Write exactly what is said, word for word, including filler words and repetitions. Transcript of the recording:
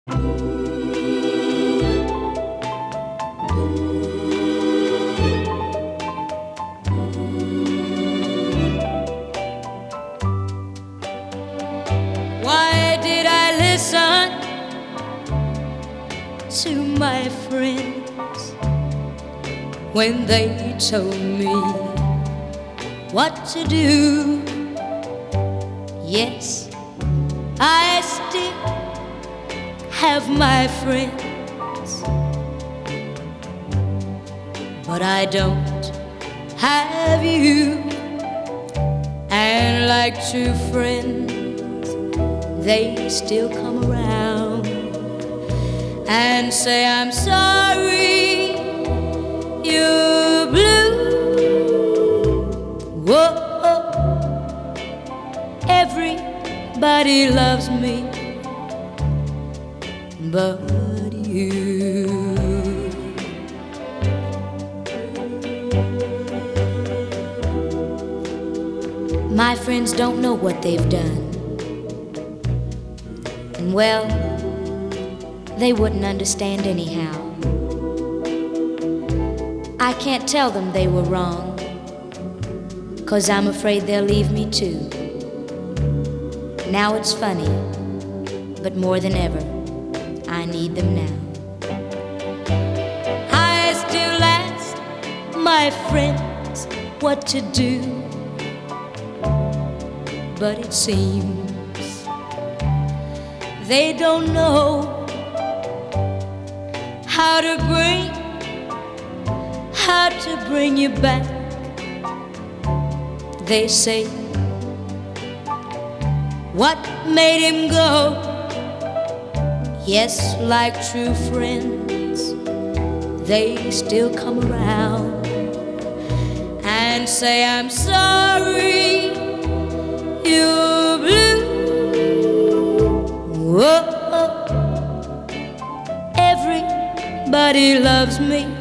Why did I listen to my friends when they told me what to do? Yes, I still have my friends, but I don't have you. And like true friends, they still come around and say, I'm sorry you're blue. Whoa, everybody loves me but you. My friends don't know what they've done, and well, they wouldn't understand anyhow. I can't tell them they were wrong, 'cause I'm afraid they'll leave me too. Now it's funny, but more than ever, I need them now. I still ask my friends what to do, but it seems they don't know how to bring, how to bring you back. They say, what made him go? Yes, like true friends, they still come around and say, I'm sorry you're blue. Whoa, everybody loves me